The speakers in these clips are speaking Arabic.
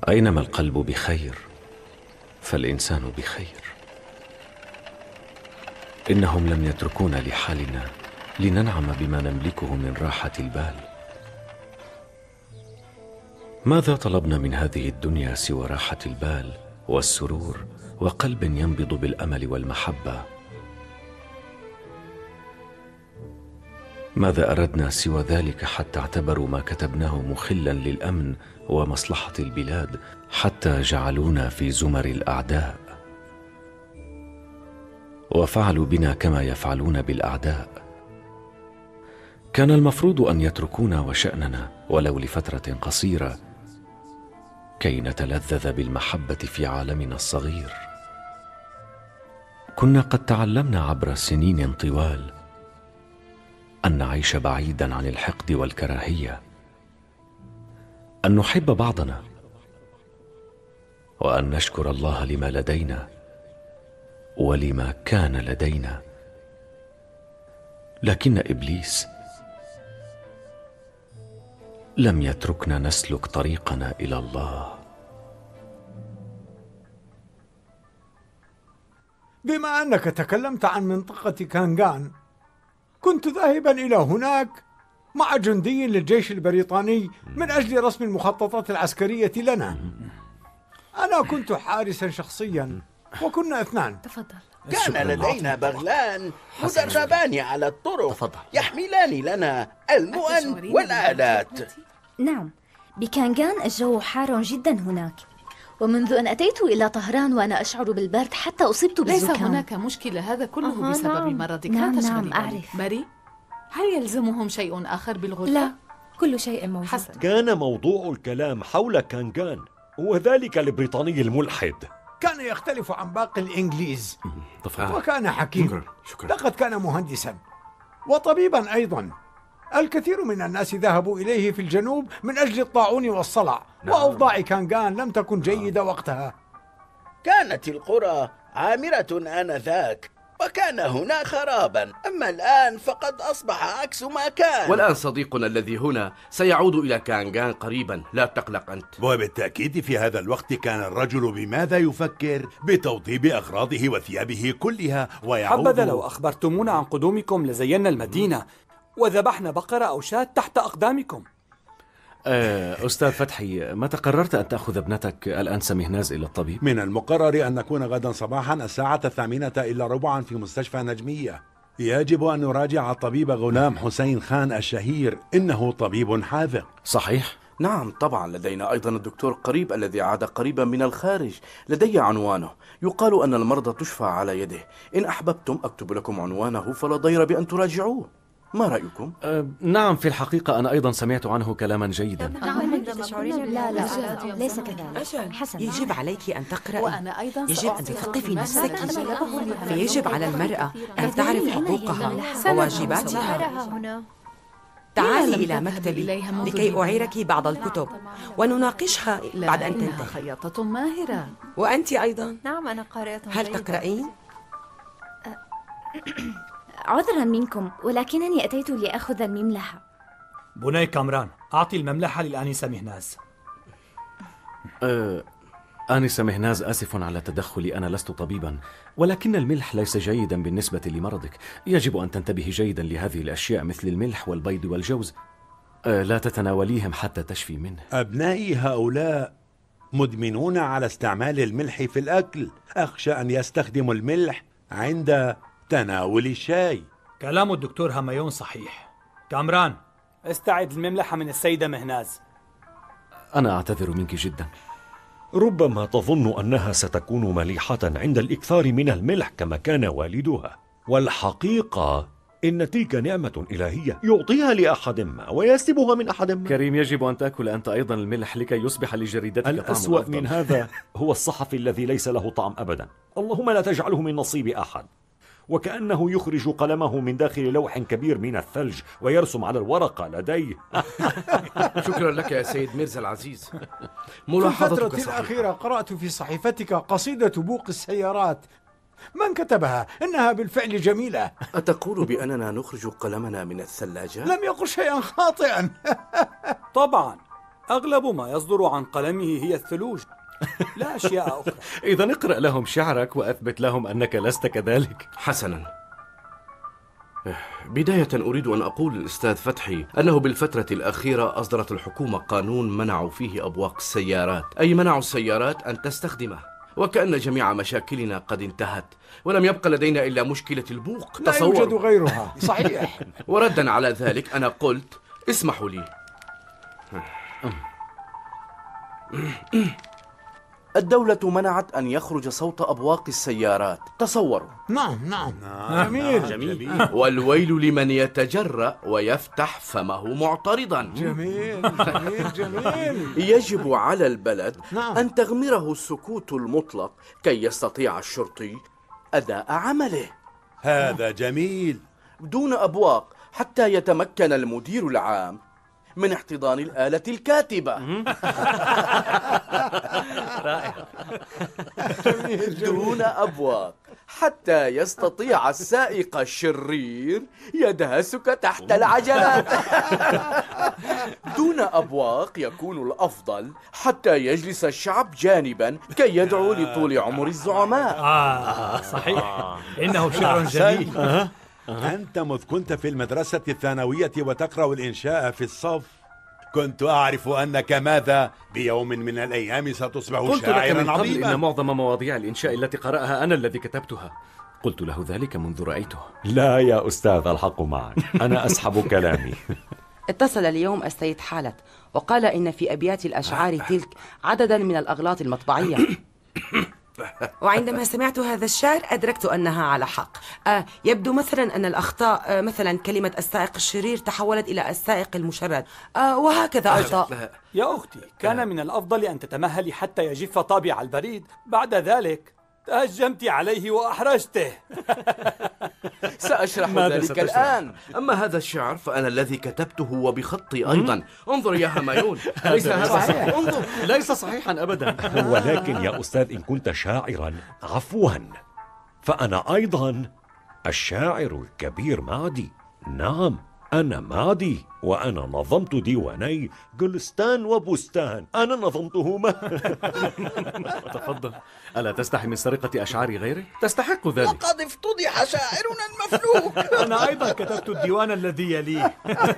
أينما القلب بخير فالإنسان بخير. إنهم لم يتركونا لحالنا لننعم بما نملكه من راحة البال. ماذا طلبنا من هذه الدنيا سوى راحة البال والسرور وقلب ينبض بالأمل والمحبة؟ ماذا أردنا سوى ذلك حتى اعتبروا ما كتبناه مخلا للأمن ومصلحة البلاد، حتى جعلونا في زمر الأعداء وفعلوا بنا كما يفعلون بالأعداء؟ كان المفروض أن يتركونا وشأننا ولو لفترة قصيرة كي نتلذذ بالمحبة في عالمنا الصغير. كنا قد تعلمنا عبر سنين طوال أن نعيش بعيدا عن الحقد والكراهية، أن نحب بعضنا، وأن نشكر الله لما لدينا ولما كان لدينا. لكن إبليس لم يتركنا نسلك طريقنا إلى الله. بما أنك تكلمت عن منطقة كانغان، كنت ذاهبا إلى هناك مع جندي للجيش البريطاني من أجل رسم المخططات العسكرية لنا. أنا كنت حارسا شخصيا وكنا اثنان. تفضل. كان لدينا بغلان مدربان على الطرق يحملان لنا المؤن والآلات. نعم، بكانغان الجو حار جدا هناك، ومنذ أن أتيت إلى طهران وأنا أشعر بالبرد حتى أصبت بالزكام. ليس هناك مشكلة، هذا كله بسبب نعم. مرضك. نعم لا تشغلي نعم بالك. أعرف. ماري، هل يلزمهم شيء آخر بالغرفة؟ لا، كل شيء موجود. حسن. كان موضوع الكلام حول كانغان وذلك البريطاني الملحد. كان يختلف عن باقي الإنجليز تفضل. وكان حكيما. شكرا. لقد كان مهندسا وطبيبا أيضا. الكثير من الناس ذهبوا إليه في الجنوب من أجل الطاعون والصلع. وأوضاع كانغان لم تكن جيدة وقتها. كانت القرى عامرة آنذاك وكان هنا خرابا، أما الآن فقد أصبح عكس ما كان. والآن صديقنا الذي هنا سيعود إلى كانغان قريبا، لا تقلق أنت. وبالتأكيد في هذا الوقت كان الرجل بماذا يفكر؟ بتوضيب أغراضه وثيابه كلها ويعود. حبذا لو أخبرتمونا عن قدومكم لزينا المدينة وذبحنا بقرة أو شاة تحت أقدامكم. أستاذ فتحي، متى قررت أن تأخذ ابنتك الأنسة مهناز إلى الطبيب؟ من المقرر أن نكون غدا صباحا الساعة 8:15 في مستشفى نجمية. يجب أن نراجع الطبيب غلام حسين خان الشهير، إنه طبيب حاذق. صحيح؟ نعم طبعا، لدينا أيضا الدكتور قريب الذي عاد قريبا من الخارج، لدي عنوانه. يقال أن المرضى تشفى على يده. إن أحببتم أكتب لكم عنوانه فلا ضير بأن تراجعوه. ما رأيكم؟ نعم، في الحقيقة أنا أيضا سمعت عنه كلاما جيدا. لا ليس كذلك. حسنا، يجب عليك أن تقرأي، وأنا أيضا يجب أن تثقفي نفسك، فيجب فيجب على المرأة أن تعرف حقوقها وواجباتها. تعالي إلى مكتبي لكي أعيرك بعض الكتب ونناقشها بعد أن تنتهي. خياطة ماهرة. وأنت أيضا؟ نعم أنا قارئة. هل تقرأين؟ عذرا منكم، ولكنني أتيت لأخذ المملحة. بني كامران، أعطي المملحة للآنسة مهناز. آنسة مهناز، آسف على تدخلي، أنا لست طبيبا، ولكن الملح ليس جيدا بالنسبة لمرضك. يجب أن تنتبهي جيدا لهذه الأشياء مثل الملح والبيض والجوز. لا تتناوليهم حتى تشفي منه. أبنائي هؤلاء مدمنون على استعمال الملح في الأكل. أخشى أن يستخدموا الملح عند تناول الشاي. كلام الدكتور هميون صحيح. كامران، استعد المملحة من السيدة مهناز. أنا أعتذر منك جدا. ربما تظن أنها ستكون مليحة عند الإكثار من الملح كما كان والدها، والحقيقة إن تلك نعمة إلهية يعطيها لأحد ما ويسلبها من أحد ما. كريم، يجب أن تأكل أنت أيضا الملح لكي يصبح لجريدتك طعم الأسوأ أفضل. من هذا هو الصحفي الذي ليس له طعم أبدا. اللهم لا تجعله من نصيب أحد. وكأنه يخرج قلمه من داخل لوح كبير من الثلج ويرسم على الورقة لديه. شكرا لك يا سيد ميرزا العزيز. في الفترة الأخيرة قرأت في صحيفتك قصيدة بوق السيارات. من كتبها؟ إنها بالفعل جميلة. أتقول بأننا نخرج قلمنا من الثلاجة؟ لم يقل شيئا خاطئا. طبعا، أغلب ما يصدر عن قلمه هي الثلوج، لا أشياء أخرى. إذا اقرأ لهم شعرك وأثبت لهم أنك لست كذلك. حسنا، بداية أريد أن أقول للأستاذ فتحي أنه بالفترة الأخيرة أصدرت الحكومة قانون منعوا فيه أبواق السيارات، أي منعوا السيارات أن تستخدمه، وكأن جميع مشاكلنا قد انتهت ولم يبق لدينا إلا مشكلة البوق. لا يوجد غيرها. صحيح. وردا على ذلك أنا قلت اسمحوا لي، الدولة منعت أن يخرج صوت أبواق السيارات. تصوروا. نعم. جميل. والويل لمن يتجرأ ويفتح فمه معترضا. جميل. يجب على البلد أن تغمره السكوت المطلق كي يستطيع الشرطي أداء عمله. هذا جميل. دون أبواق حتى يتمكن المدير العام من احتضان الآلة الكاتبة. دون أبواق حتى يستطيع السائق الشرير يدهسك تحت العجلات. دون أبواق يكون الأفضل حتى يجلس الشعب جانبا كي يدعو لطول عمر الزعماء. صحيح، إنه شعر جميل. أنت مذ كنت في المدرسة الثانوية وتقرأ الإنشاء في الصف كنت أعرف أنك ماذا بيوم من الأيام ستصبح شاعرا عظيما. إن معظم مواضيع الإنشاء التي قرأها أنا الذي كتبتها. قلت له ذلك منذ رأيته. لا يا أستاذ، الحق معك، أنا أسحب كلامي. اتصل اليوم السيد حالت وقال إن في أبيات الأشعار تلك عددا من الأغلاط المطبعية. وعندما سمعت هذا الشعر أدركت أنها على حق. يبدو مثلا أن الأخطاء، مثلا كلمة السائق الشرير تحولت إلى السائق المشرد، وهكذا أخطاء. يا أختي، كان من الأفضل أن تتمهلي حتى يجف طابع البريد، بعد ذلك تهجمت عليه وأحرجته. سأشرح ذلك الآن. أما هذا الشعر فأنا الذي كتبته وبخطي أيضا. انظر يا همايون، ليس هذا صحيح. انظر، ليس صحيحا أبدا. ولكن يا أستاذ، إن كنت شاعرا عفوا، فأنا أيضا الشاعر الكبير معدي. نعم، أنا معدي، وأنا نظمت ديواني جلستان وبستان. أنا نظمتهما. تفضل. ألا تستحي من سرقة أشعار غيرك؟ تستحق ذلك. وقد افتضح شاعرنا المفلوك. أنا أيضا كتبت الديوان الذي يليه.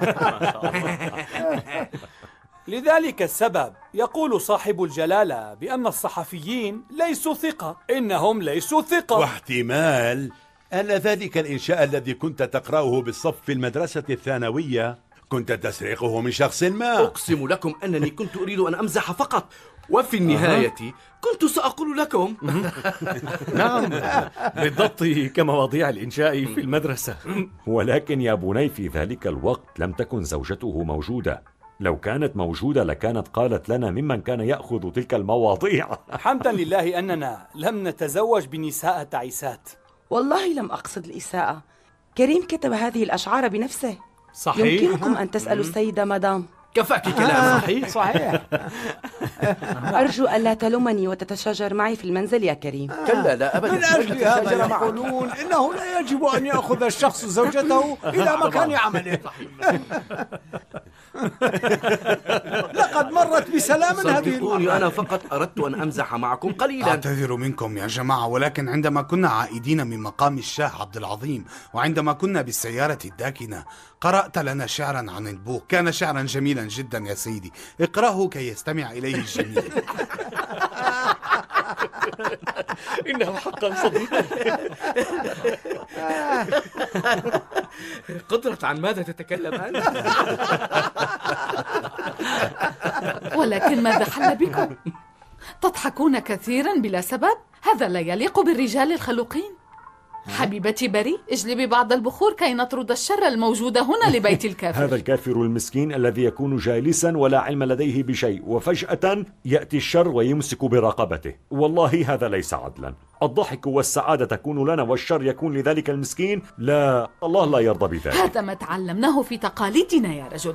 لذلك السبب يقول صاحب الجلالة بأن الصحفيين ليسوا ثقة. إنهم ليسوا ثقة. واحتمال أن ذلك الإنشاء الذي كنت تقرأه بالصف في المدرسة الثانوية كنت تسرقه من شخص ما. أقسم لكم أنني كنت أريد أن أمزح فقط، وفي النهاية كنت سأقول لكم. نعم، بالضبط كمواضيع الإنشاء في المدرسة. ولكن يا بني، في ذلك الوقت لم تكن زوجته موجودة. لو كانت موجودة لكانت قالت لنا ممن كان يأخذ تلك المواضيع. حمدا لله أننا لم نتزوج بنساء تعيسات. والله لم أقصد الإساءة. كريم كتب هذه الأشعار بنفسه. صحيح. يمكنكم أن تسألوا السيدة مدام. كفاك كلام. صحيح. أرجو ألا تلومني وتتشاجر معي في المنزل يا كريم. كلا، لا أبدا. من أجل هذا يقولون إنه لا يجب أن يأخذ الشخص زوجته إلى مكان عمله. لقد مرت بسلام هذه المرة. أنا فقط أردت أن أمزح معكم قليلا. أعتذر منكم يا جماعة، ولكن عندما كنا عائدين من مقام الشاه عبد العظيم وعندما كنا بالسيارة الداكنة قرأت لنا شعرا عن البوق. كان شعرا جميلا جدا يا سيدي، اقرأه كي يستمع إليه الجميع. إنه حقا صديق. قدرة، عن ماذا تتكلم أنت؟ ولكن ماذا حل بكم؟ تضحكون كثيرا بلا سبب؟ هذا لا يليق بالرجال الخلوقين. حبيبتي بري، اجلبي بعض البخور كي نطرد الشر الموجود هنا لبيت الكافر. هذا الكافر المسكين الذي يكون جالسا ولا علم لديه بشيء، وفجأة يأتي الشر ويمسك برقبته. والله هذا ليس عدلا. الضحك والسعادة تكون لنا والشر يكون لذلك المسكين. لا، الله لا يرضى بذلك. هذا ما تعلمناه في تقاليدنا يا رجل.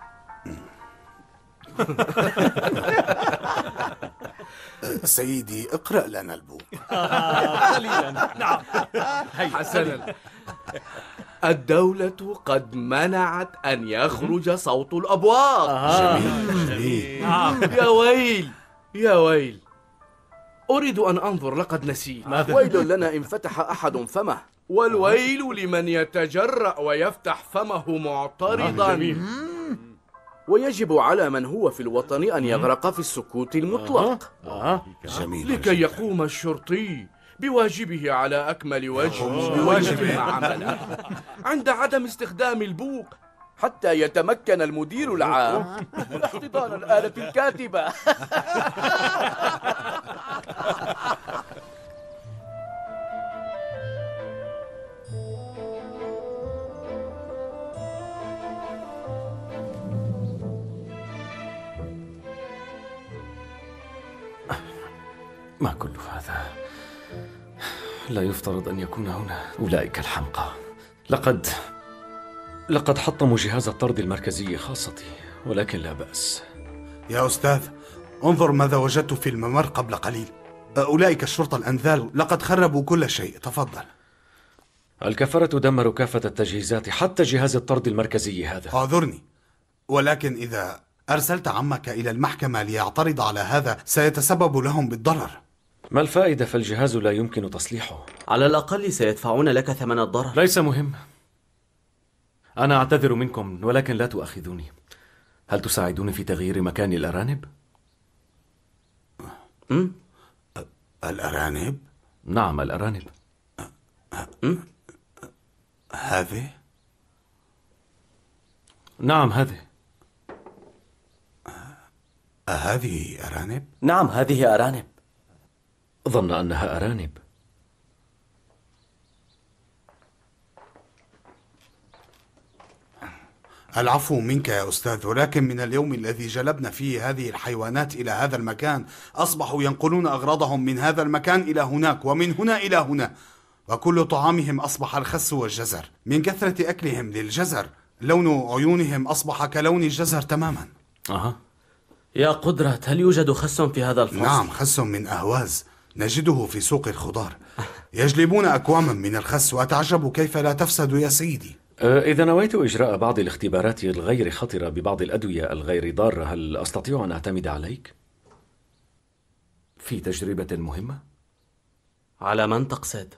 سيدي، اقرأ لنا البوق. قليلا. نعم. حسنا. الدولة قد منعت أن يخرج صوت الأبواق. جميل. يا ويل يا ويل، أريد أن أنظر، لقد نسيت. ويل لنا إن فتح أحد فمه، والويل لمن يتجرأ ويفتح فمه معترضا. ويجب على من هو في الوطن أن يغرق في السكوت المطلق. جميل. لكي يقوم الشرطي بواجبه على أكمل وجه بواجب ما عمله عند عدم استخدام البوق، حتى يتمكن المدير العام من احتضان الآلة الكاتبة. ما كل هذا؟ لا يفترض أن يكون هنا. أولئك الحمقى لقد حطموا جهاز الطرد المركزي خاصتي، ولكن لا بأس. يا أستاذ، انظر ماذا وجدت في الممر قبل قليل. أولئك الشرطة الأنذال لقد خربوا كل شيء. تفضل. الكفرة دمروا كافة التجهيزات، حتى جهاز الطرد المركزي هذا. اعذرني، ولكن إذا أرسلت عمك إلى المحكمة ليعترض على هذا سيتسبب لهم بالضرر. ما الفائدة؟ فالجهاز لا يمكن تصليحه. على الأقل سيدفعون لك ثمن الضرر. ليس مهم. أنا أعتذر منكم، ولكن لا تؤاخذوني. هل تساعدوني في تغيير مكان الأرانب؟ الأرانب؟ نعم، الأرانب. هذه؟ نعم، هذه. هذه أرانب؟ نعم، هذه أرانب. ظن أنها أرانب. العفو منك يا أستاذ، ولكن من اليوم الذي جلبنا فيه هذه الحيوانات إلى هذا المكان أصبحوا ينقلون أغراضهم من هذا المكان إلى هناك ومن هنا إلى هنا، وكل طعامهم أصبح الخس والجزر. من كثرة أكلهم للجزر لون عيونهم أصبح كلون الجزر تماما. يا قدرة، هل يوجد خس في هذا الفصل؟ نعم، خس من أهواز نجده في سوق الخضار. يجلبون أكواما من الخس وأتعجب كيف لا تفسد يا سيدي. إذا نويت إجراء بعض الاختبارات الغير خطرة ببعض الأدوية الغير ضارة، هل أستطيع أن أعتمد عليك في تجربة مهمة؟ على من تقصد؟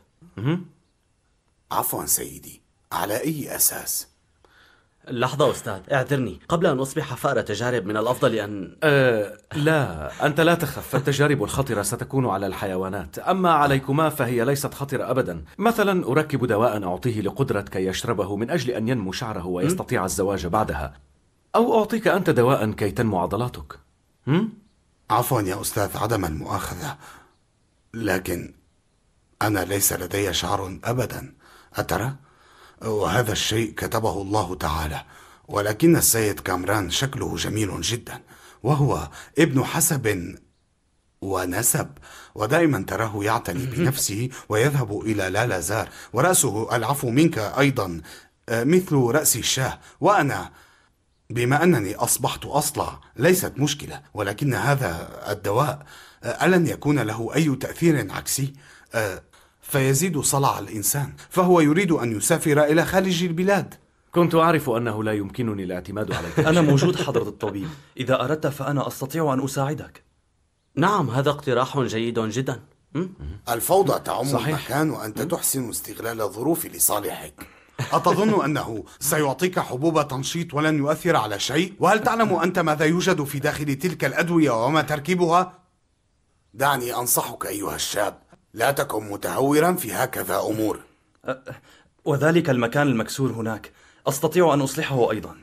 عفوا سيدي، على أي أساس؟ لحظة أستاذ، اعذرني. قبل أن أصبح فأر تجارب من الأفضل أن... لا، أنت لا تخف، فالتجارب الخطرة ستكون على الحيوانات، أما عليكما فهي ليست خطرة أبدا. مثلا أركب دواء أعطيه لقدرة كي يشربه من أجل أن ينمو شعره ويستطيع الزواج بعدها، أو أعطيك أنت دواء كي تنمو عضلاتك. عفوا يا أستاذ، عدم المؤاخذة، لكن أنا ليس لدي شعر أبدا، أترى؟ وهذا الشيء كتبه الله تعالى، ولكن السيد كامران شكله جميل جدا، وهو ابن حسب ونسب، ودائما تراه يعتني بنفسه ويذهب إلى لالازار، ورأسه العفو منك أيضا مثل رأس الشاه. وأنا بما أنني أصبحت أصلع ليست مشكلة، ولكن هذا الدواء ألن يكون له أي تأثير عكسي؟ فيزيد صلع الإنسان، فهو يريد أن يسافر إلى خارج البلاد. كنت أعرف أنه لا يمكنني الاعتماد عليك. أنا موجود حضرة الطبيب، إذا أردت فأنا أستطيع أن أساعدك. نعم، هذا اقتراح جيد جدا. الفوضى تعم المكان وأنت تحسن استغلال الظروف لصالحك. أتظن أنه سيعطيك حبوب تنشيط ولن يؤثر على شيء؟ وهل تعلم أنت ماذا يوجد في داخل تلك الأدوية وما تركيبها؟ دعني أنصحك أيها الشاب، لا تكن متهورا في هكذا أمور. وذلك المكان المكسور هناك أستطيع أن أصلحه أيضا.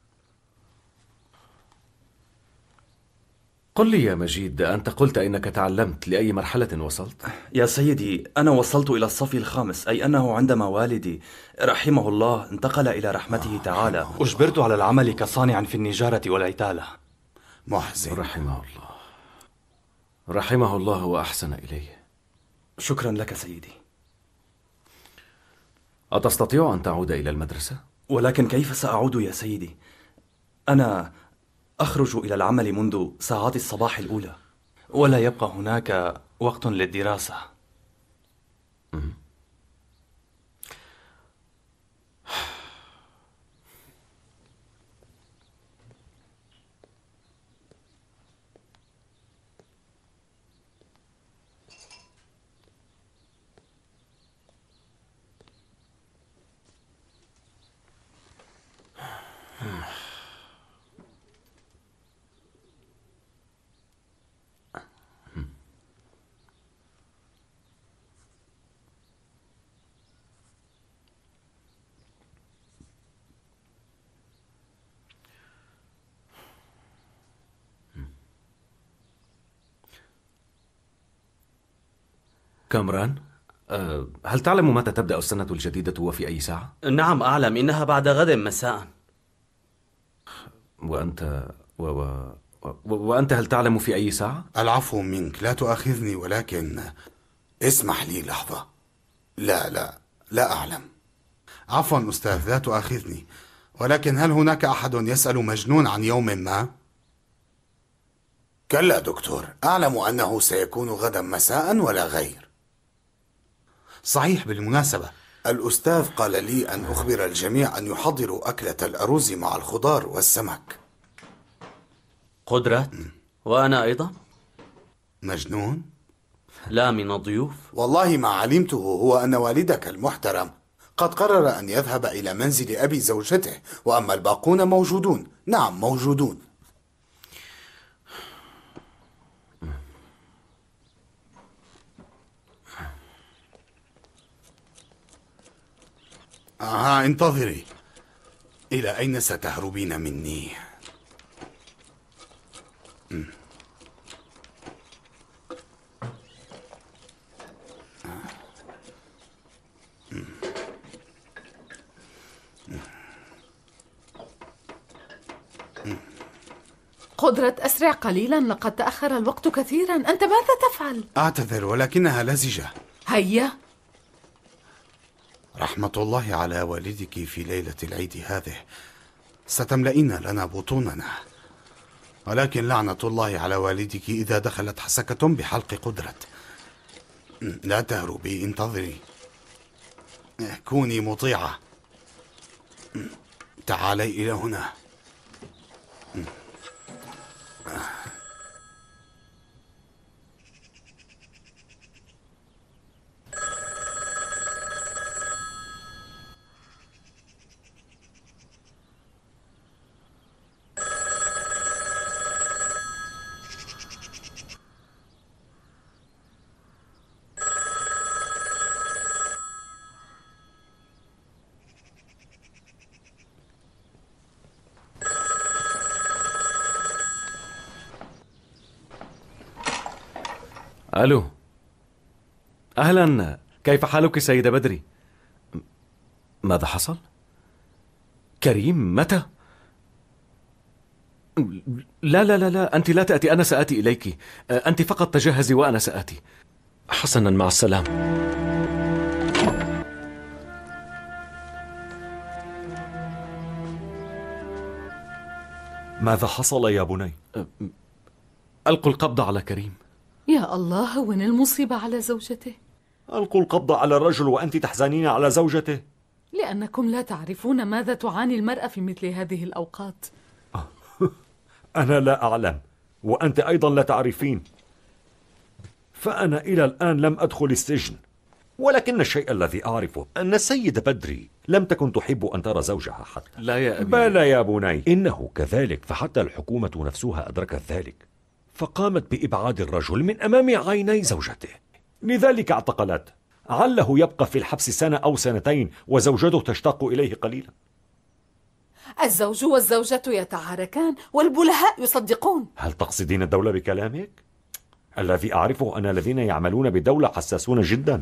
قل لي يا مجيد، أنت قلت إنك تعلمت، لأي مرحلة وصلت؟ يا سيدي، أنا وصلت إلى الصف الخامس، أي أنه عندما والدي رحمه الله انتقل إلى رحمته تعالى أجبرت على العمل كصانع في النجارة والعتالة. محزن. رحمه الله وأحسن إليه. شكرا لك سيدي. أتستطيع أن تعود إلى المدرسة؟ ولكن كيف سأعود يا سيدي؟ أنا أخرج إلى العمل منذ ساعات الصباح الأولى، ولا يبقى هناك وقت للدراسة. كامران، هل تعلم متى تبدأ السنة الجديدة وفي أي ساعة؟ نعم أعلم، إنها بعد غد مساء. وأنت هل تعلم في أي ساعة؟ العفو منك، لا تؤاخذني، ولكن اسمح لي لحظة. لا أعلم. عفوا أستاذ، لا تؤاخذني، ولكن هل هناك أحد يسأل مجنون عن يوم ما؟ كلا دكتور، أعلم أنه سيكون غدا مساء ولا غير. صحيح، بالمناسبة الأستاذ قال لي أن أخبر الجميع أن يحضروا أكلة الأرز مع الخضار والسمك. قدرة؟ وأنا أيضا؟ مجنون؟ لا، من الضيوف. والله ما علمته هو أن والدك المحترم قد قرر أن يذهب إلى منزل أبي زوجته، وأما الباقون موجودون. نعم موجودون. انتظري. إلى أين ستهربين مني؟ قدرة، أسرع قليلا، لقد تأخر الوقت كثيرا. أنت ماذا تفعل؟ أعتذر، ولكنها لزجة. هيا. رحمة الله على والدك في ليلة العيد هذه، ستملئين لنا بطوننا، ولكن لعنة الله على والدك إذا دخلت حسكة بحلق قدرة. لا تهربي، انتظري، كوني مطيعة. تعالي إلى هنا. ألو، أهلا، كيف حالك سيدة بدري؟ ماذا حصل؟ كريم متى؟ لا لا لا لا، أنت لا تأتي، أنا سآتي إليك. أنت فقط تجهزي وأنا سآتي. حسنا، مع السلامة. ماذا حصل يا بني؟ ألقوا القبض على كريم. يا الله، هون المصيبة على زوجته. ألقوا القبض على الرجل وأنت تحزنين على زوجته؟ لأنكم لا تعرفون ماذا تعاني المرأة في مثل هذه الأوقات. أنا لا أعلم، وأنت أيضا لا تعرفين. فأنا إلى الآن لم أدخل السجن، ولكن الشيء الذي أعرفه أن السيدة بدري لم تكن تحب أن ترى زوجها حتى. لا يا أبي. بلى يا بني، إنه كذلك، فحتى الحكومة نفسها أدركت ذلك، فقامت بإبعاد الرجل من أمام عيني زوجته، لذلك اعتقلته، عله يبقى في الحبس سنة أو سنتين وزوجته تشتاق إليه قليلا. الزوج والزوجة يتعاركان والبلهاء يصدقون. هل تقصدين الدولة بكلامك؟ الذي أعرفه أن الذين يعملون بالدولة حساسون جدا.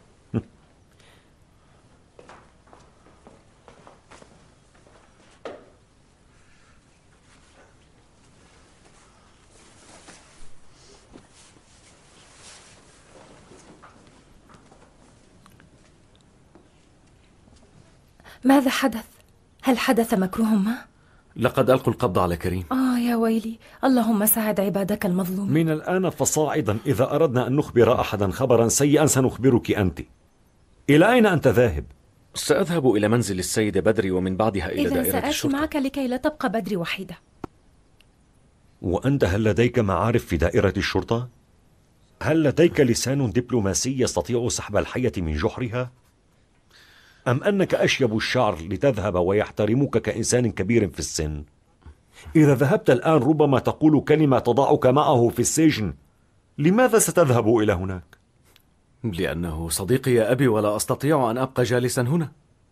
ماذا حدث؟ هل حدث مكروه ما؟ لقد ألقوا القبض على كريم. يا ويلي، اللهم ساعد عبادك المظلوم. من الآن فصاعدا إذا أردنا أن نخبر أحدا خبرا سيئا سنخبرك أنت. إلى أين أنت ذاهب؟ سأذهب إلى منزل السيدة بدري ومن بعدها إلى دائرة الشرطة. إذا سآتي معك لكي لا تبقى بدري وحيدة. وأنت هل لديك معارف في دائرة الشرطة؟ هل لديك لسان دبلوماسي يستطيع سحب الحية من جحرها؟ أم أنك أشيب الشعر لتذهب ويحترمك كإنسان كبير في السن؟ إذا ذهبت الآن ربما تقول كلمة تضعك معه في السجن. لماذا ستذهب إلى هناك؟ لأنه صديقي يا أبي، ولا أستطيع أن أبقى جالسا هنا.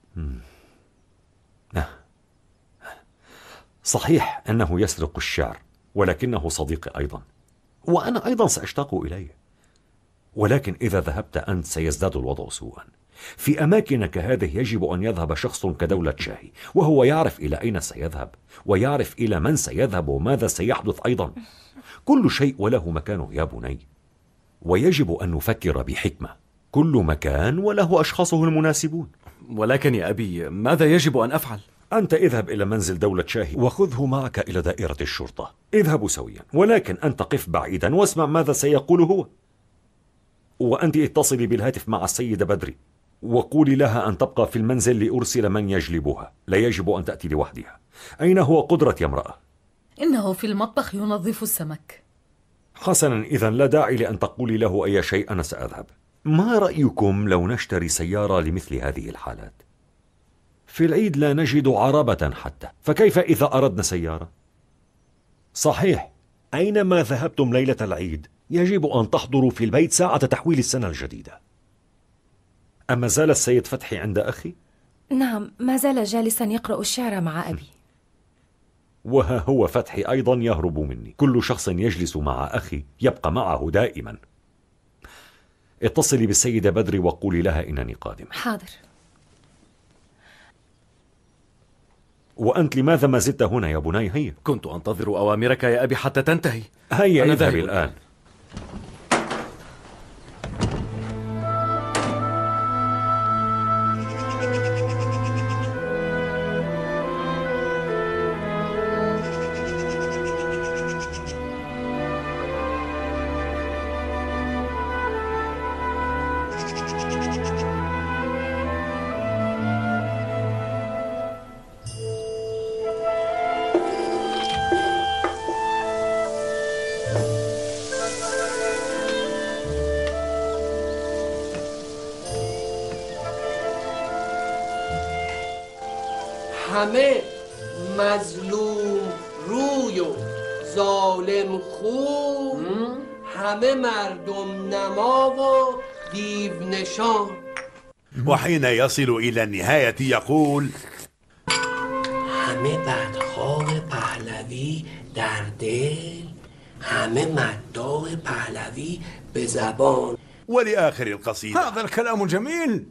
صحيح أنه يسرق الشعر، ولكنه صديقي أيضا، وأنا أيضا سأشتاق إليه. ولكن إذا ذهبت أنت سيزداد الوضع سوءا. في أماكن كهذه يجب أن يذهب شخص كدولة شاهي، وهو يعرف إلى أين سيذهب ويعرف إلى من سيذهب وماذا سيحدث أيضا. كل شيء وله مكانه يا بني، ويجب أن نفكر بحكمة. كل مكان وله أشخاصه المناسبون. ولكن يا أبي، ماذا يجب أن أفعل؟ أنت اذهب إلى منزل دولة شاهي وخذه معك إلى دائرة الشرطة. اذهبوا سويا، ولكن أنت قف بعيدا واسمع ماذا سيقول هو. وأنت اتصلي بالهاتف مع السيدة بدري وقولي لها أن تبقى في المنزل لأرسل من يجلبها، لا يجب أن تأتي لوحدها. أين هو قدرة يا امرأة؟ إنه في المطبخ ينظف السمك. حسنا، إذا لا داعي لأن تقولي له أي شيء، أنا سأذهب. ما رأيكم لو نشتري سيارة لمثل هذه الحالات؟ في العيد لا نجد عربة حتى، فكيف إذا أردنا سيارة؟ صحيح، أينما ذهبتم ليلة العيد يجب أن تحضروا في البيت ساعة تحويل السنة الجديدة. أما زال السيد فتحي عند أخي؟ نعم، ما زال جالسا يقرأ الشعر مع أبي. وها هو فتحي أيضا يهرب مني. كل شخص يجلس مع أخي يبقى معه دائما. اتصلي بالسيدة بدري وقولي لها إنني قادم. حاضر. وأنت لماذا ما زلت هنا يا بني؟ هيا. كنت أنتظر أوامرك يا أبي حتى تنتهي. هيا اذهب الآن. همه مظلوم روی و ظالم خو، همه مردم نما و دیو نشان. وحين يصل إلى النهاية يقول: همه بدخواه پهلوی در دل، همه مداح پهلوی به زبان. ولآخر القصيدة: هذا الكلام جميل.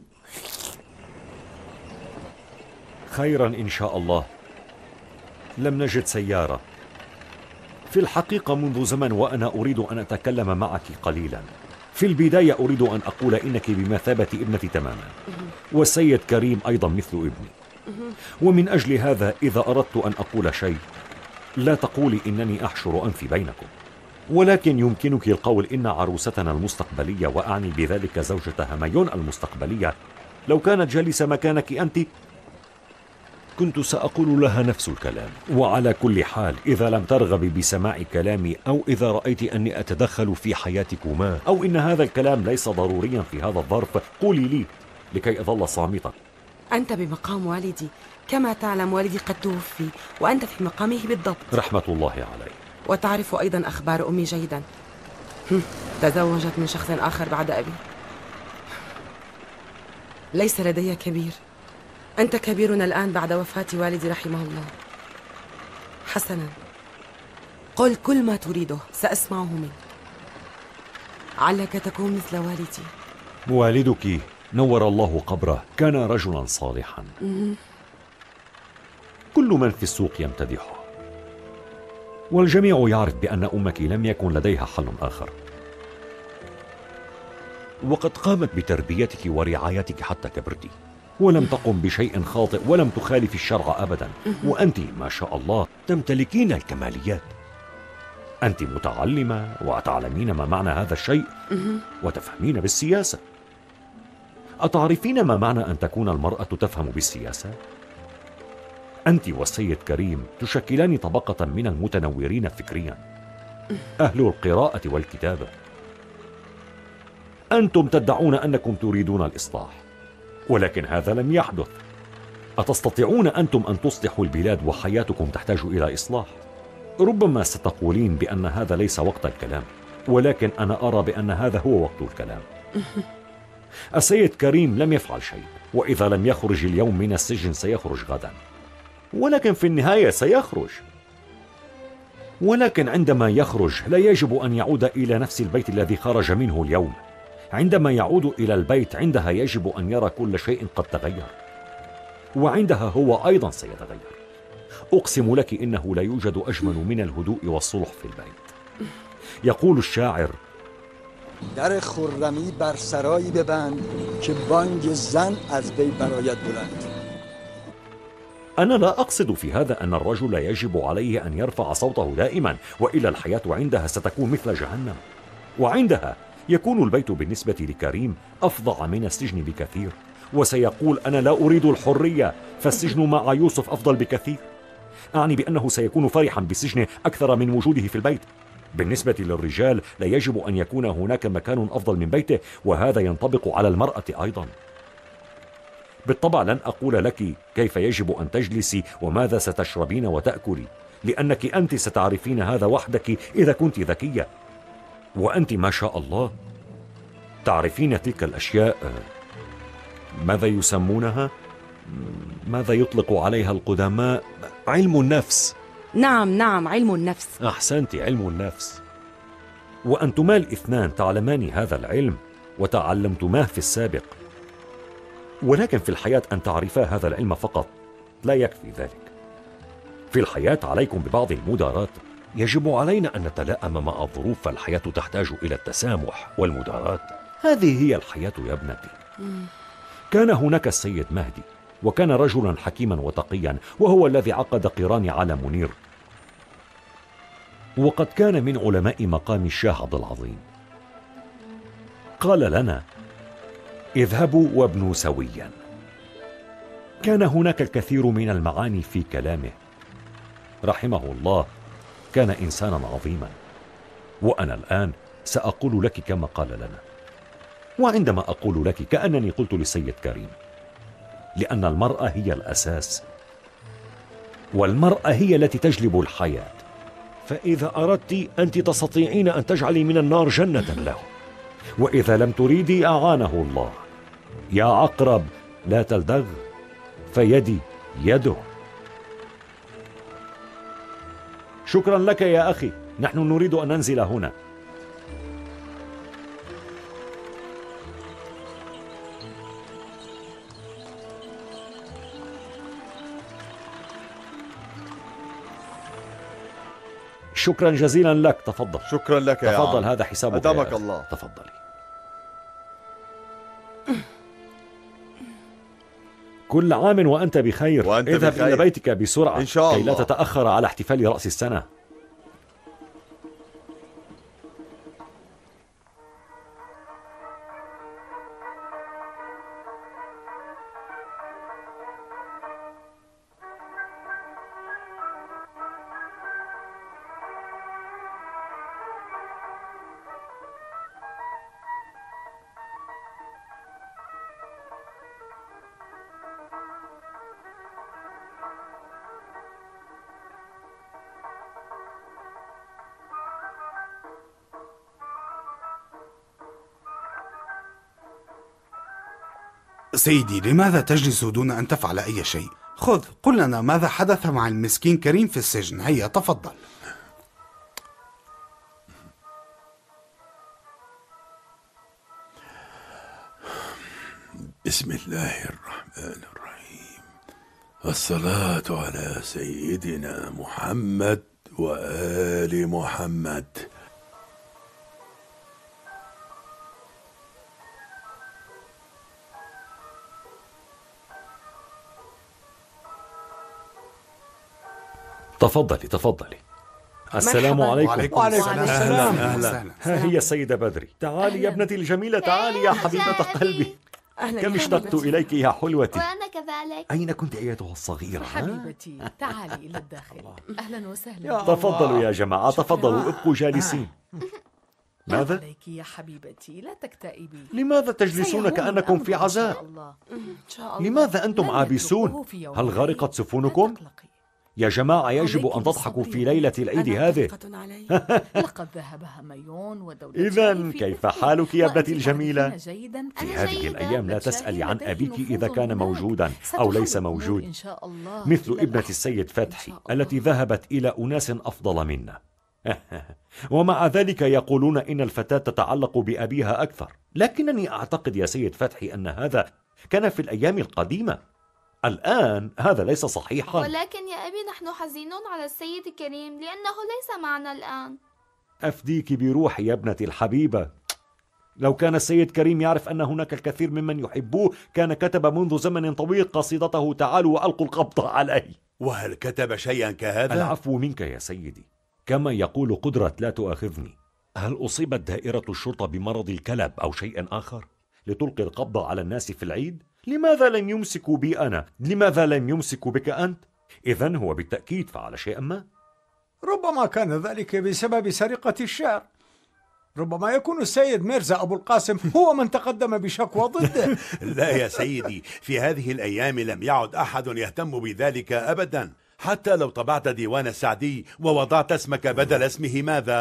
خيرا إن شاء الله. لم نجد سيارة. في الحقيقة منذ زمن وأنا أريد أن أتكلم معك قليلا. في البداية أريد أن أقول إنك بمثابة ابنتي تماما، والسيد كريم أيضا مثل ابني. ومن أجل هذا إذا أردت أن أقول شيء لا تقولي إنني أحشر أنفي بينكم، ولكن يمكنك القول إن عروستنا المستقبلية، وأعني بذلك زوجة هميون المستقبلية، لو كانت جالسة مكانك أنت كنت سأقول لها نفس الكلام. وعلى كل حال، إذا لم ترغبي بسماع كلامي، أو إذا رأيت أني أتدخل في حياتكما، أو إن هذا الكلام ليس ضروريا في هذا الظرف، قولي لي لكي أظل صامتا. أنت بمقام والدي، كما تعلم والدي قد توفي، وأنت في مقامه بالضبط. رحمة الله عليه. وتعرف أيضا أخبار أمي جيدا. تزوجت من شخص آخر بعد أبي. ليس لدي كبير. أنت كبيرنا الآن بعد وفاة والدي رحمه الله. حسنا، قل كل ما تريده سأسمعه منك. علك تكون مثل والدي. والدك نور الله قبره كان رجلا صالحا. كل من في السوق يمتدحه، والجميع يعرف بأن أمك لم يكن لديها حل آخر، وقد قامت بتربيتك ورعايتك حتى كبرتي، ولم تقم بشيء خاطئ ولم تخالف الشرع أبدا. وأنت ما شاء الله تمتلكين الكماليات. أنت متعلمة وتعلمين ما معنى هذا الشيء، وتفهمين بالسياسة. أتعرفين ما معنى أن تكون المرأة تفهم بالسياسة؟ أنت والسيد كريم تشكلان طبقة من المتنورين فكريا، أهل القراءة والكتابة. أنتم تدعون أنكم تريدون الإصلاح، ولكن هذا لم يحدث. أتستطيعون أنتم أن تصلحوا البلاد وحياتكم تحتاج إلى إصلاح؟ ربما ستقولين بأن هذا ليس وقت الكلام، ولكن أنا أرى بأن هذا هو وقت الكلام. السيد كريم لم يفعل شيء، وإذا لم يخرج اليوم من السجن سيخرج غدا، ولكن في النهاية سيخرج. ولكن عندما يخرج لا يجب أن يعود إلى نفس البيت الذي خرج منه اليوم. عندما يعود إلى البيت عندها يجب أن يرى كل شيء قد تغير، وعندها هو أيضا سيتغير. أقسم لك إنه لا يوجد أجمل من الهدوء والصلح في البيت. يقول الشاعر: در خرمی بر سرایی ببند که بانگ زن از وی برآید بلند. أنا لا أقصد في هذا أن الرجل يجب عليه أن يرفع صوته دائما، وإلا الحياة عندها ستكون مثل جهنم، وعندها يكون البيت بالنسبة لكريم أفظع من السجن بكثير، وسيقول: أنا لا أريد الحرية، فالسجن مع يوسف أفضل بكثير. أعني بأنه سيكون فرحا بالسجن أكثر من وجوده في البيت. بالنسبة للرجال لا يجب أن يكون هناك مكان أفضل من بيته، وهذا ينطبق على المرأة أيضا. بالطبع لن أقول لك كيف يجب أن تجلسي وماذا ستشربين وتأكلي، لأنك أنت ستعرفين هذا وحدك إذا كنت ذكية، وأنت ما شاء الله تعرفين تلك الأشياء. ماذا يسمونها؟ ماذا يطلق عليها القدماء؟ علم النفس. نعم، علم النفس. أحسنت، علم النفس. وأنتما الاثنان تعلمان هذا العلم وتعلمتماه في السابق، ولكن في الحياة أن تعرفا هذا العلم فقط لا يكفي ذلك. في الحياة عليكم ببعض المدارات. يجب علينا أن نتلائم مع الظروف، فالحياة تحتاج إلى التسامح والمدارات. هذه هي الحياة يا ابنتي. كان هناك السيد مهدي، وكان رجلا حكيما وتقيا، وهو الذي عقد قران على منير، وقد كان من علماء مقام الشاه عبد العظيم. قال لنا: اذهبوا وابنوا سويا. كان هناك الكثير من المعاني في كلامه. رحمه الله، كان إنسانا عظيما. وأنا الآن سأقول لك كما قال لنا، وعندما أقول لك كأنني قلت للسيد كريم، لأن المرأة هي الأساس، والمرأة هي التي تجلب الحياة. فإذا أردت أنت تستطيعين أن تجعلي من النار جنة له، وإذا لم تريدي أعانه الله. يا عقرب لا تلدغ، فيدي يده. شكرا لك يا أخي، نحن نريد أن ننزل هنا. شكرا جزيلا لك. تفضل. شكرا لك يا عم. تفضل، هذا حسابك. أدامك الله. تفضلي. كل عام وأنت بخير. وأنت اذهب بخير. إلى بيتك بسرعة إن شاء كي لا الله. تتأخر على احتفال رأس السنة. سيدي، لماذا تجلس دون أن تفعل أي شيء؟ خذ، قل لنا ماذا حدث مع المسكين كريم في السجن. هيا تفضل. بسم الله الرحمن الرحيم، والصلاة على سيدنا محمد وآل محمد. تفضلي تفضلي. السلام عليكم. وعليكم السلام. أهلا. ها هي السيدة بدري. تعالي يا ابنتي الجميلة، تعالي يا حبيبة قلبي. كم اشتقت إليك يا حلوتي. وأنا كذلك. أين كنت أيتها الصغيرة؟ حبيبتي، تعالي إلى الداخل. أهلا وسهلا. تفضلوا يا جماعة، تفضلوا، ابقوا جالسين. ماذا؟ عليك يا حبيبتي، لا تكتئبي. لماذا تجلسون كأنكم في عزاء؟ لماذا أنتم عابسون؟ هل غرقت سفنكم؟ يا جماعة، يجب أن تضحكوا في ليلة العيد هذه. لقد ذهب هميون ودولة. إذن كيف حالك يا ابنتي الجميلة؟ في هذه الأيام لا تسألي عن أبيك إذا كان موجودا أو ليس موجود، مثل ابنة السيد فتحي التي ذهبت إلى أناس أفضل منا. ومع ذلك يقولون إن الفتاة تتعلق بأبيها أكثر. لكنني أعتقد يا سيد فتحي أن هذا كان في الأيام القديمة. الآن هذا ليس صحيحا. ولكن يا أبي نحن حزينون على السيد الكريم لأنه ليس معنا الآن. أفديك بروحي يا ابنتي الحبيبة، لو كان السيد كريم يعرف أن هناك الكثير ممن يحبوه كان كتب منذ زمن طويل قصيدته تعالوا وألقوا القبض عليه. وهل كتب شيئا كهذا؟ العفو منك يا سيدي. كما يقول قدرة لا تؤاخذني، هل أصيبت دائرة الشرطة بمرض الكلب أو شيء آخر لتلقي القبض على الناس في العيد؟ لماذا لم يمسكوا بي أنا؟ لماذا لم يمسكوا بك أنت؟ إذن هو بالتأكيد فعل شيئا ما. ربما كان ذلك بسبب سرقة الشعر. ربما يكون السيد ميرزا أبو القاسم هو من تقدم بشكوى ضده. لا يا سيدي، في هذه الأيام لم يعد أحد يهتم بذلك أبدا. حتى لو طبعت ديوان السعدي ووضعت اسمك بدل اسمه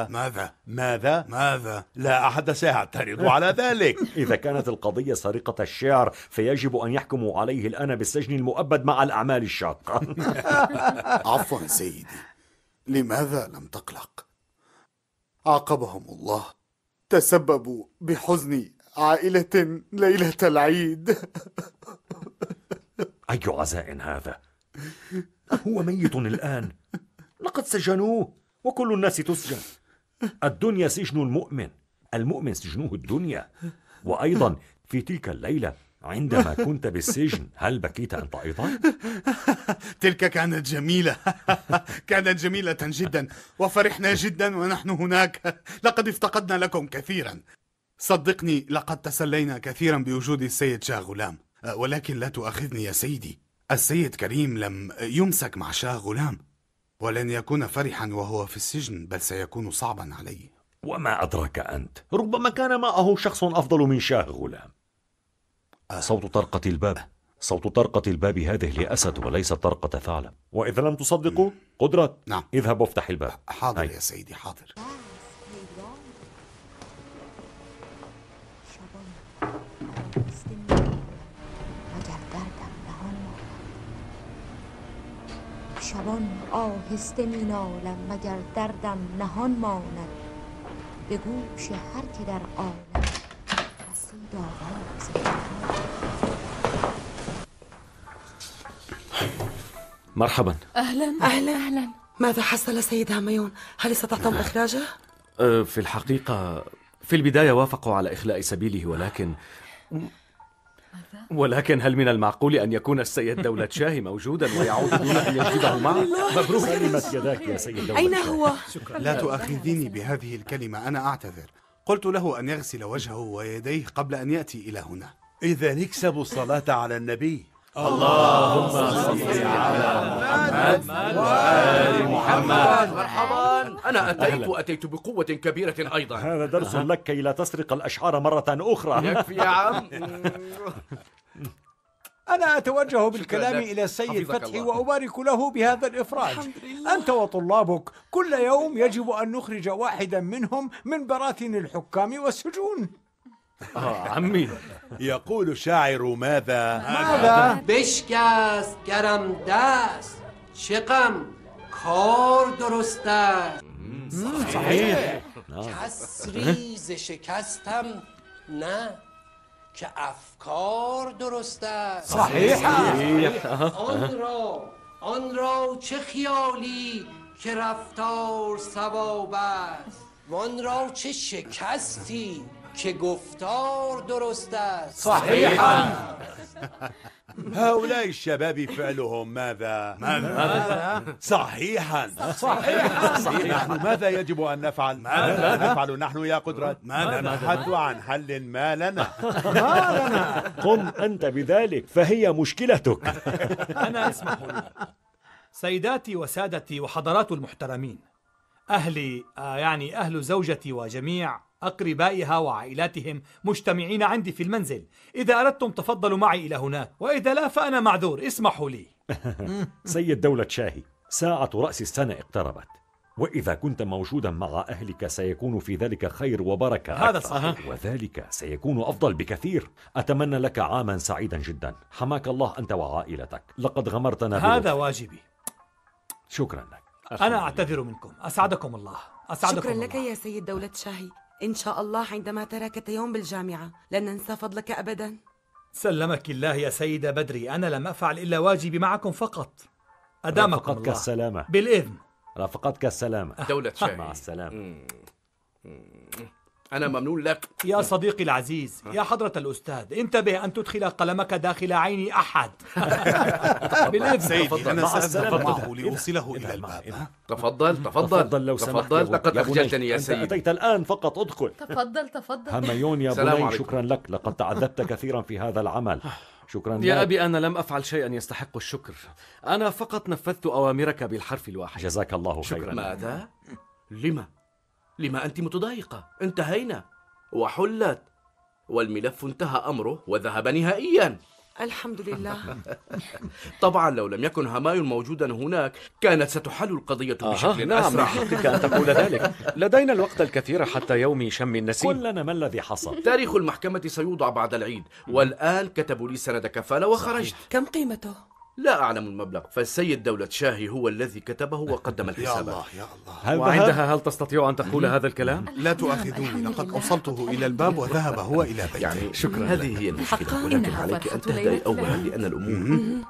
ماذا؟ لا أحد سيعترض على ذلك. إذا كانت القضية سرقة الشعر فيجب أن يحكموا عليه الآن بالسجن المؤبد مع الأعمال الشاقة. عفوا سيدي، لماذا لم تقلق؟ عاقبهم الله، تسببوا بحزن عائلة ليلة العيد. أي عزاء هذا؟ هو ميت الآن، لقد سجنوه وكل الناس تسجن. الدنيا سجن المؤمن، المؤمن سجنه الدنيا. وأيضا في تلك الليلة عندما كنت بالسجن هل بكيت أنت أيضا؟ تلك كانت جميلة. كانت جميلة جدا وفرحنا جدا ونحن هناك. لقد افتقدنا لكم كثيرا. صدقني لقد تسلينا كثيرا بوجود السيد شاه غلام. ولكن لا تؤاخذني يا سيدي، السيد كريم لم يمسك مع شاه غلام، ولن يكون فرحا وهو في السجن، بل سيكون صعبا عليه. وما أدراك أنت، ربما كان معه شخص أفضل من شاه غلام. صوت طرقة الباب، صوت طرقة الباب هذه لأسد وليس طرقة ثعلب. وإذا لم تصدقوا قدرة، نعم، اذهب وافتح الباب. حاضر يا سيدي، حاضر. شبان آهسته می نالم مگر دردم نهان ماند، به گوش هر که در عالم رسید آواز. مرحبا. أهلا. ماذا حصل سيد هميون؟ هل استطعتم إخراجه؟ في الحقيقة في البداية وافقوا على إخلاء سبيله، ولكن هل من المعقول أن يكون السيد دولة شاهي موجودا ويعود دون أن يجده معه؟ مبروك. سلمت يداك يا سيد دولة. أين هو؟ لا تؤاخذيني بهذه الكلمة، أنا أعتذر. قلت له أن يغسل وجهه ويديه قبل أن يأتي إلى هنا. إذا نكسبوا الصلاة على النبي. اللهم صل على محمد وآل محمد. مرحبا، أنا أتيت بقوة كبيرة أيضا. هذا درس لك كي لا تسرق الأشعار مرة أخرى. يكفي يا عم. أنا أتوجه بالكلام إلى السيد فتحي وأبارك له بهذا الإفراج. أنت وطلابك كل يوم يجب أن نخرج واحدا منهم من براثن الحكام والسجون. عمي، يقول الشاعر ماذا؟ بشکست گرم دست چقم کار درست است. صحیح. کسری ز شکستم نه که افکار درست است. صحیح. آن را چه خیالی که رفتار ثواب است، وان را چه شکستی که گفتار درست است. صحیحا. هؤلاء الشباب فعلهم ماذا؟ صحيحا. نحن ماذا يجب أن نفعل؟ ماذا نفعل نحن يا قدرة؟ نبحث عن حل ما لنا. قم أنت بذلك، فهي مشكلتك. أنا اسمح لي سيداتي وسادتي وحضرات المحترمين، أهلي يعني أهل زوجتي وجميع أقربائها وعائلاتهم مجتمعين عندي في المنزل. إذا أردتم تفضلوا معي إلى هناك، وإذا لا فأنا معذور، اسمحوا لي. سيد دولة شاهي، ساعة رأس السنة اقتربت، وإذا كنت موجودا مع أهلك سيكون في ذلك خير وبركة أكثر. هذا صحيح، وذلك سيكون أفضل بكثير. أتمنى لك عاما سعيدا جدا. حماك الله أنت وعائلتك، لقد غمرتنا هذا واجبي. شكرا لك. أنا أعتذر منكم، أسعدكم الله. أسعدكم شكرا الله. لك يا سيد دولة شاهي. إن شاء الله عندما تراك يوم بالجامعة لن ننسى فضلك أبدا. سلمك الله يا سيدة بدري، أنا لم أفعل إلا واجبي معكم فقط. أدامكم الله. السلامة. بالإذن. رافقتك السلامة. دولة شاهي. مع السلامة. أنا ممنون لك. يا صديقي العزيز، يا حضرة الأستاذ، انتبه أن تدخل قلمك داخل عين أحد. بالإذن سيدي، أنا سأذهب معه لأوصله إلى الباب. تفضل لو سمحت. تفضل، لقد أخجلتني يا سيدي. أتيت الآن فقط، ادخل. تفضل. هميون يا بني، شكرا لك، لقد تعذبت كثيرا في هذا العمل. شكرا لك. يا أبي، أنا لم أفعل شيئا يستحق الشكر، أنا فقط نفذت أوامرك بالحرف الواحد. جزاك الله خيرا. ماذا؟ لما أنت متضايقة؟ انتهينا وحلت، والملف انتهى أمره وذهب نهائيا. الحمد لله. طبعا لو لم يكن همايون موجودا هناك كانت ستحل القضية بشكل نعم، أسرع. حقك أن تقول ذلك. لدينا الوقت الكثير حتى يوم شم النسيم. قل لنا ما الذي حصل؟ تاريخ المحكمة سيوضع بعد العيد، والآن كتبوا لي سند كفالة وخرجت. كم قيمته؟ لا أعلم المبلغ، فالسيد دولة شاهي هو الذي كتبه وقدم الحسابات. يا الله. وعندها هل تستطيع أن تقول هذا الكلام؟ لا تؤاخذوني، لقد أوصلته إلى الباب وذهب هو إلى بيته. يعني شكرا، هذه هي المشكلة، ولكن عليك أن تهدئي أولا لأن الأمور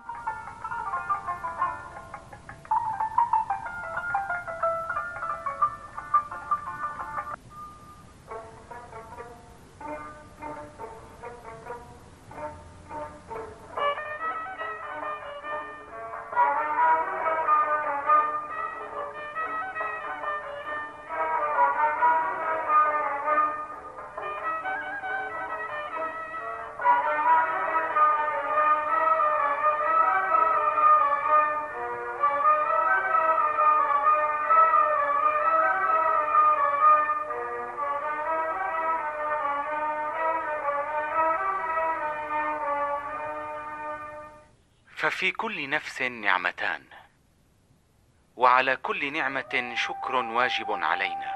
ففي كل نفس نعمتان، وعلى كل نعمة شكر واجب علينا.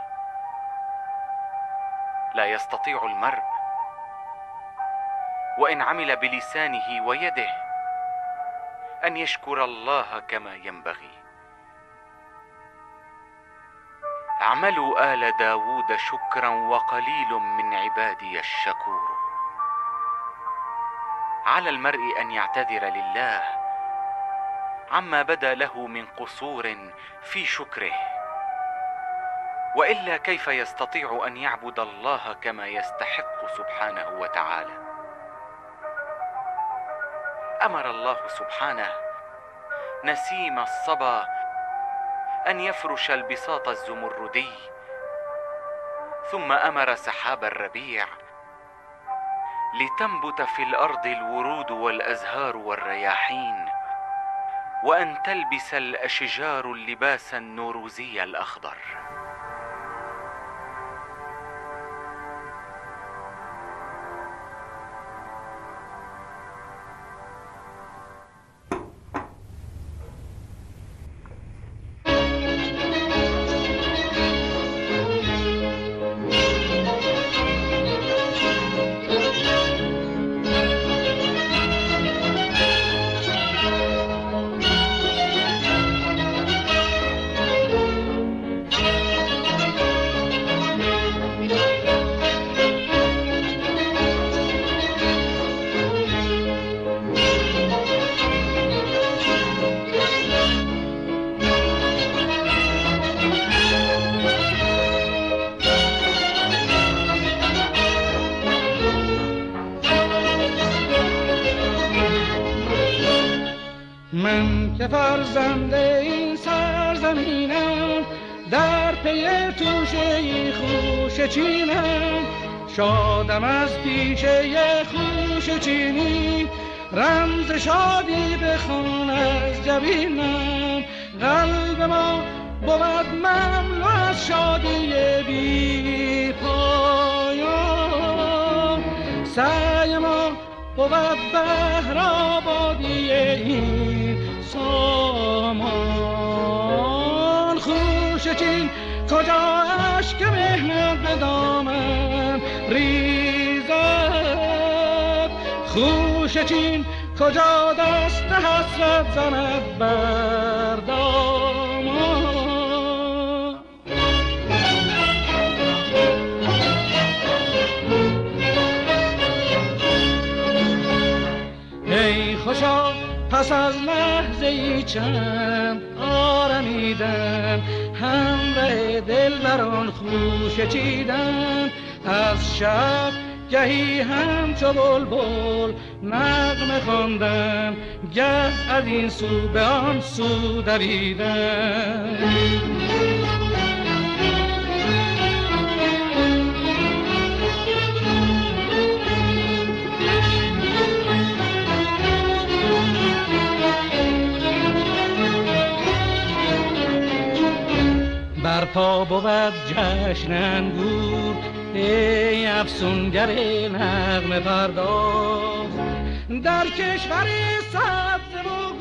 لا يستطيع المرء وإن عمل بلسانه ويده أن يشكر الله كما ينبغي. اعملوا آل داود شكرا وقليل من عبادي الشكور. على المرء أن يعتذر لله عما بدا له من قصور في شكره، وإلا كيف يستطيع أن يعبد الله كما يستحق سبحانه وتعالى؟ أمر الله سبحانه نسيم الصبا أن يفرش البساط الزمردي، ثم أمر سحاب الربيع لتنبت في الأرض الورود والأزهار والرياحين، وأن تلبس الأشجار اللباس النوروزي الأخضر. من که فرزنده این سرزمینم، در پی توشه خوش چینم، شادم از پیشه خوش چینی، رمز شادی بخوان از جبینم. قلب ما بود مملو از شادی بی پایان، سعی ما بود بهر آبادی این سامان. خوش چین کجا اشک مهنت به دامن ریزد، خوش چین کجا دست حسرت زند بر دامان. پس از لحظه ای چند آرمیدن، همراه دلبران خوش چیدن. از شب گهی همچو بلبل نغمه خواندن، گه از این سو به آن سو دویدن. برپا بود جشن انگور، ای افسونگر نغمه پرداز، در کشور سبز و